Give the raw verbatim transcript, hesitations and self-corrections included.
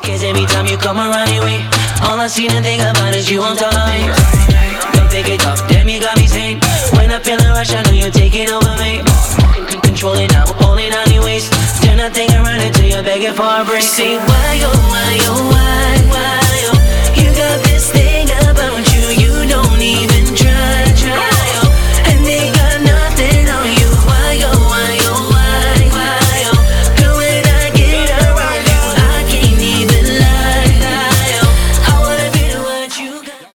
Cause every time you come around anyway, all I see and think about is you on top of me. Don't take it off, damn you got me sane. When I feel a rush, I know you're taking over me. Control it now, hold it on your waist. Turn that thing around until you're begging for a break. Say why, oh, why, oh, why.